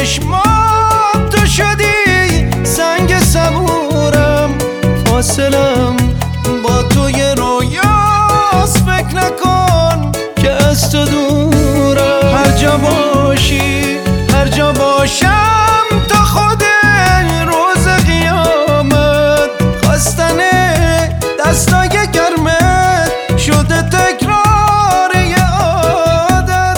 چشمات تو شدی سنگ صبورم، فاصلم با تو یه رویاست، فکر نکن که از تو دورم. هر جا باشی هر جا باشم تا خود روز قیامت، خواستن دستای گرمت شده تکرار یه عادت.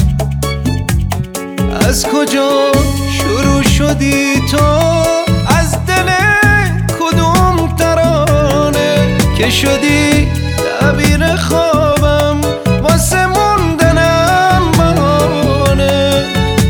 از کجا شروع شدی تو، از دل کدوم ترانه که شدی تعبیر خوابم واسه موندنم بهانه.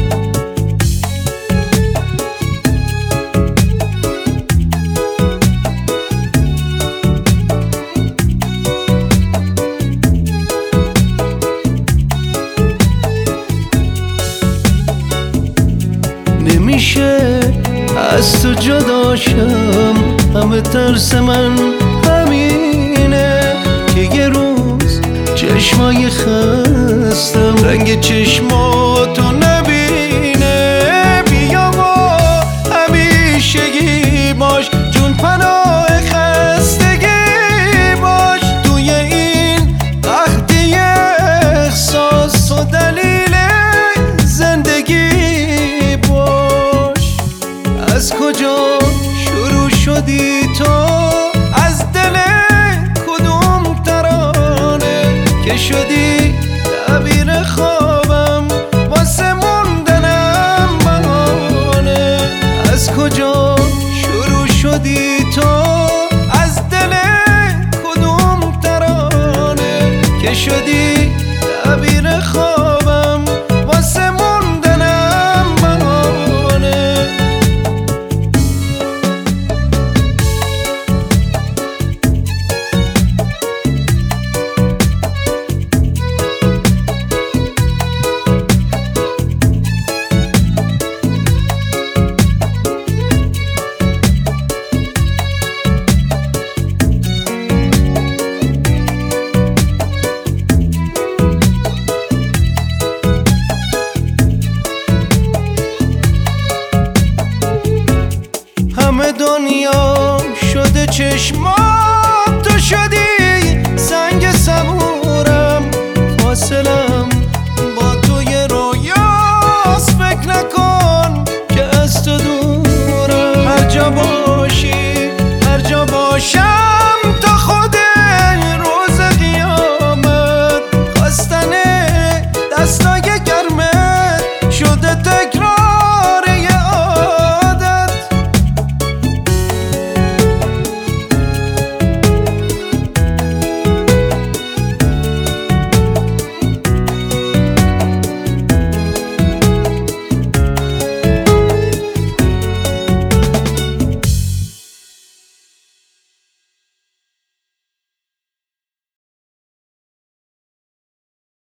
نمیشه از تو جداشم، همه ترس من همینه که یه روز چشمای خستم رنگ چشماتو نبینه. بیا با همیشگی باش، جون پناه خستگی باش، توی این قحطی احساس و دلیل زندگی باش. از کجا شروع شدی تو، از دل کدوم ترانه که شدی تعبیر خوابم واسه موندنم بهانه. از کجا شروع شدی تو، از دل کدوم ترانه که شدی تعبیر خوابم واسه موندنم بهانه. همه دنیا شده چشمات